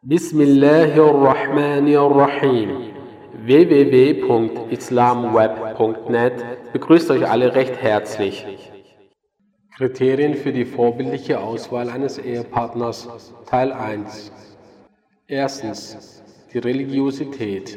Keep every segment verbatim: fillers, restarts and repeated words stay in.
Bismillahirrahmanirrahim. w w w punkt islamweb punkt net begrüßt euch alle recht herzlich. Kriterien für die vorbildliche Auswahl eines Ehepartners Teil eins. Erstens. Die Religiosität.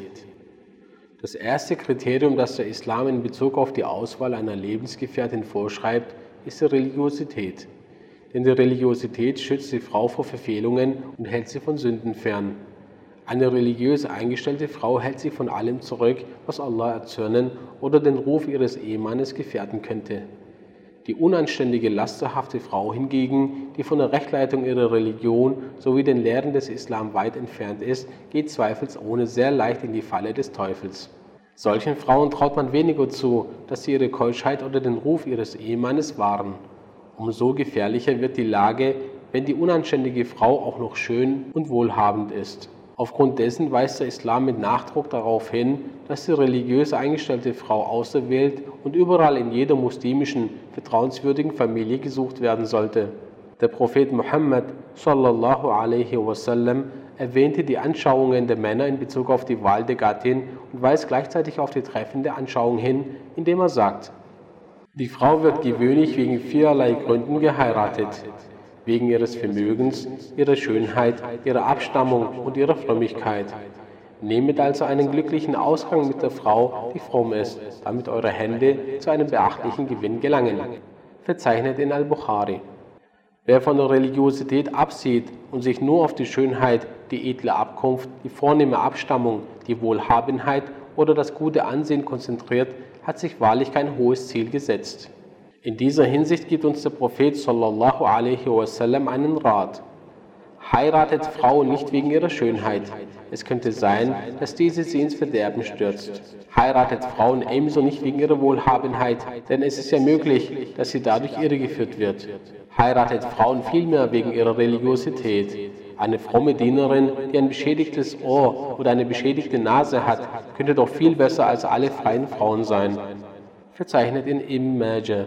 Das erste Kriterium, das der Islam in Bezug auf die Auswahl einer Lebensgefährtin vorschreibt, ist die Religiosität. Denn die Religiosität schützt die Frau vor Verfehlungen und hält sie von Sünden fern. Eine religiös eingestellte Frau hält sich von allem zurück, was Allah erzürnen oder den Ruf ihres Ehemannes gefährden könnte. Die unanständige, lasterhafte Frau hingegen, die von der Rechtleitung ihrer Religion sowie den Lehren des Islam weit entfernt ist, geht zweifelsohne sehr leicht in die Falle des Teufels. Solchen Frauen traut man weniger zu, dass sie ihre Keuschheit oder den Ruf ihres Ehemannes wahren. Umso gefährlicher wird die Lage, wenn die unanständige Frau auch noch schön und wohlhabend ist. Aufgrund dessen weist der Islam mit Nachdruck darauf hin, dass die religiös eingestellte Frau auserwählt und überall in jeder muslimischen, vertrauenswürdigen Familie gesucht werden sollte. Der Prophet Muhammad sallallahu alaihi wasallam erwähnte die Anschauungen der Männer in Bezug auf die Wahl der Gattin und weist gleichzeitig auf die treffende Anschauung hin, indem er sagt: Die Frau wird gewöhnlich wegen viererlei Gründen geheiratet: wegen ihres Vermögens, ihrer Schönheit, ihrer Abstammung und ihrer Frömmigkeit. Nehmet also einen glücklichen Ausgang mit der Frau, die fromm ist, damit eure Hände zu einem beachtlichen Gewinn gelangen. Verzeichnet in Al-Bukhari. Wer von der Religiosität absieht und sich nur auf die Schönheit, die edle Abkunft, die vornehme Abstammung, die Wohlhabenheit oder das gute Ansehen konzentriert, hat sich wahrlich kein hohes Ziel gesetzt. In dieser Hinsicht gibt uns der Prophet sallallahu alaihi wasallam einen Rat. Heiratet Frauen nicht wegen ihrer Schönheit. Es könnte sein, dass diese sie ins Verderben stürzt. Heiratet Frauen ebenso nicht wegen ihrer Wohlhabenheit, denn es ist ja möglich, dass sie dadurch irregeführt wird. Heiratet Frauen vielmehr wegen ihrer Religiosität. Eine fromme Dienerin, die ein beschädigtes Ohr oder eine beschädigte Nase hat, könnte doch viel besser als alle freien Frauen sein. Verzeichnet in Ibn Majah.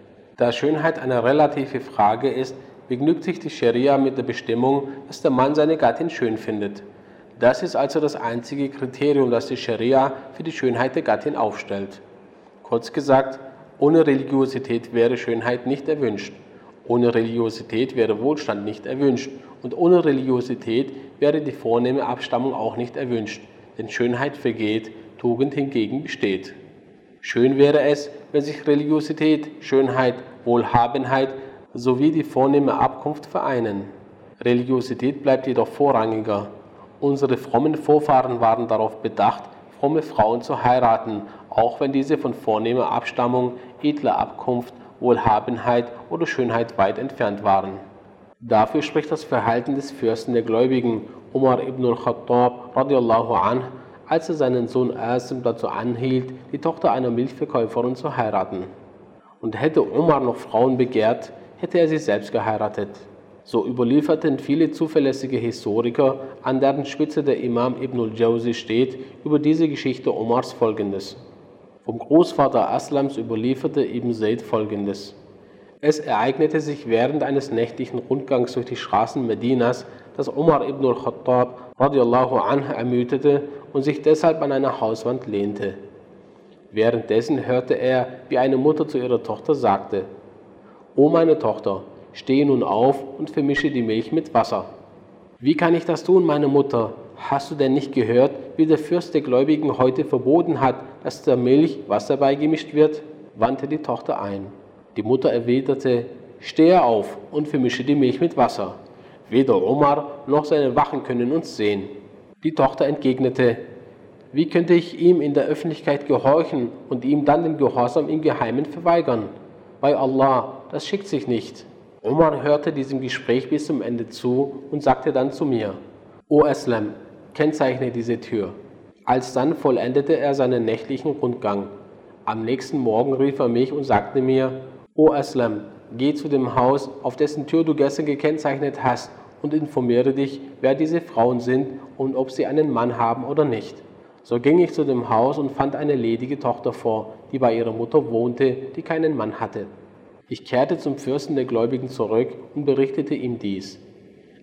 Da Schönheit eine relative Frage ist, begnügt sich die Scharia mit der Bestimmung, dass der Mann seine Gattin schön findet. Das ist also das einzige Kriterium, das die Scharia für die Schönheit der Gattin aufstellt. Kurz gesagt, ohne Religiosität wäre Schönheit nicht erwünscht. Ohne Religiosität wäre Wohlstand nicht erwünscht und ohne Religiosität wäre die vornehme Abstammung auch nicht erwünscht, denn Schönheit vergeht, Tugend hingegen besteht. Schön wäre es, wenn sich Religiosität, Schönheit, Wohlhabenheit sowie die vornehme Abkunft vereinen. Religiosität bleibt jedoch vorrangiger. Unsere frommen Vorfahren waren darauf bedacht, fromme Frauen zu heiraten, auch wenn diese von vornehmer Abstammung, edler Abkunft, Wohlhabenheit oder Schönheit weit entfernt waren. Dafür spricht das Verhalten des Fürsten der Gläubigen, Umar ibn al-Khattab radiallahu anh, als er seinen Sohn Asim dazu anhielt, die Tochter einer Milchverkäuferin zu heiraten. Und hätte Umar noch Frauen begehrt, hätte er sie selbst geheiratet. So überlieferten viele zuverlässige Historiker, an deren Spitze der Imam Ibn al-Jawzi steht, über diese Geschichte Umars Folgendes. Vom Großvater Aslams überlieferte Ibn Zayd Folgendes. Es ereignete sich während eines nächtlichen Rundgangs durch die Straßen Medinas, dass Umar ibn al-Khattab radiallahu anh ermüdete und sich deshalb an einer Hauswand lehnte. Währenddessen hörte er, wie eine Mutter zu ihrer Tochter sagte: O meine Tochter, stehe nun auf und vermische die Milch mit Wasser. Wie kann ich das tun, meine Mutter? Hast du denn nicht gehört, wie der Fürst der Gläubigen heute verboten hat, dass der Milch Wasser beigemischt wird? Wandte die Tochter ein. Die Mutter erwiderte: Stehe auf und vermische die Milch mit Wasser. Weder Omar noch seine Wachen können uns sehen. Die Tochter entgegnete: Wie könnte ich ihm in der Öffentlichkeit gehorchen und ihm dann den Gehorsam im Geheimen verweigern? Bei Allah, das schickt sich nicht. Omar hörte diesem Gespräch bis zum Ende zu und sagte dann zu mir: O Aslam, kennzeichne diese Tür. Alsdann vollendete er seinen nächtlichen Rundgang. Am nächsten Morgen rief er mich und sagte mir: O Aslam, geh zu dem Haus, auf dessen Tür du gestern gekennzeichnet hast, und informiere dich, wer diese Frauen sind und ob sie einen Mann haben oder nicht. So ging ich zu dem Haus und fand eine ledige Tochter vor, die bei ihrer Mutter wohnte, die keinen Mann hatte. Ich kehrte zum Fürsten der Gläubigen zurück und berichtete ihm dies.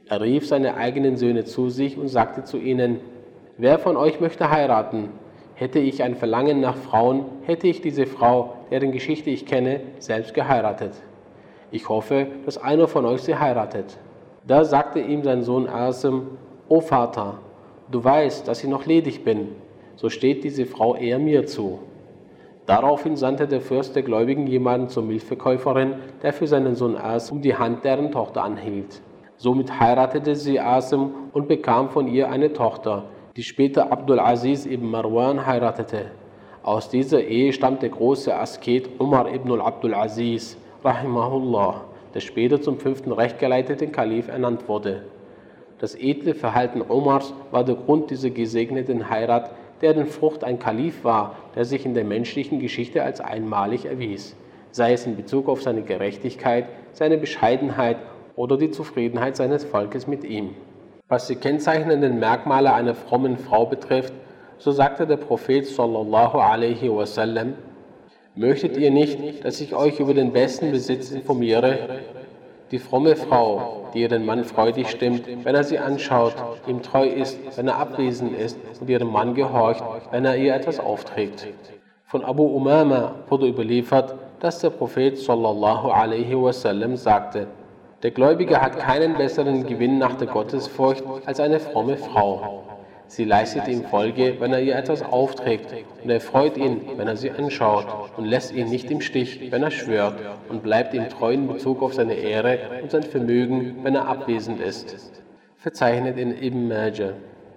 Er rief seine eigenen Söhne zu sich und sagte zu ihnen: Wer von euch möchte heiraten? Hätte ich ein Verlangen nach Frauen, hätte ich diese Frau, deren Geschichte ich kenne, selbst geheiratet. Ich hoffe, dass einer von euch sie heiratet. Da sagte ihm sein Sohn Asim: O Vater, du weißt, dass ich noch ledig bin, so steht diese Frau eher mir zu. Daraufhin sandte der Fürst der Gläubigen jemanden zur Milchverkäuferin, der für seinen Sohn Asim die Hand deren Tochter anhielt. Somit heiratete sie Asim und bekam von ihr eine Tochter, die später Abdul Aziz ibn Marwan heiratete. Aus dieser Ehe stammt der große Asket Umar ibn Abdul Aziz, rahimahullah, der später zum fünften rechtgeleiteten Kalif ernannt wurde. Das edle Verhalten Umars war der Grund dieser gesegneten Heirat, deren Frucht ein Kalif war, der sich in der menschlichen Geschichte als einmalig erwies, sei es in Bezug auf seine Gerechtigkeit, seine Bescheidenheit oder die Zufriedenheit seines Volkes mit ihm. Was die kennzeichnenden Merkmale einer frommen Frau betrifft, so sagte der Prophet sallallahu alaihi wasallam: Möchtet ihr nicht, dass ich euch über den besten Besitz informiere? Die fromme Frau, die ihren Mann freudig stimmt, wenn er sie anschaut, ihm treu ist, wenn er abwesend ist und ihrem Mann gehorcht, wenn er ihr etwas aufträgt. Von Abu Umama wurde überliefert, dass der Prophet sallallahu alaihi wasallam sagte: Der Gläubige hat keinen besseren Gewinn nach der Gottesfurcht als eine fromme Frau. Sie leistet ihm Folge, wenn er ihr etwas aufträgt, und er freut ihn, wenn er sie anschaut, und lässt ihn nicht im Stich, wenn er schwört, und bleibt ihm treu in Bezug auf seine Ehre und sein Vermögen, wenn er abwesend ist. Verzeichnet in Ibn Majah.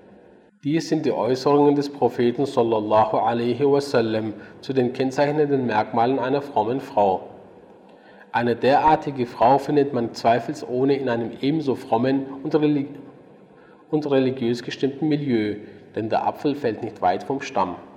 Dies sind die Äußerungen des Propheten sallallahu alaihi wasallam zu den kennzeichnenden Merkmalen einer frommen Frau. Eine derartige Frau findet man zweifelsohne in einem ebenso frommen und religiösen und religiös gestimmten Milieu, denn der Apfel fällt nicht weit vom Stamm.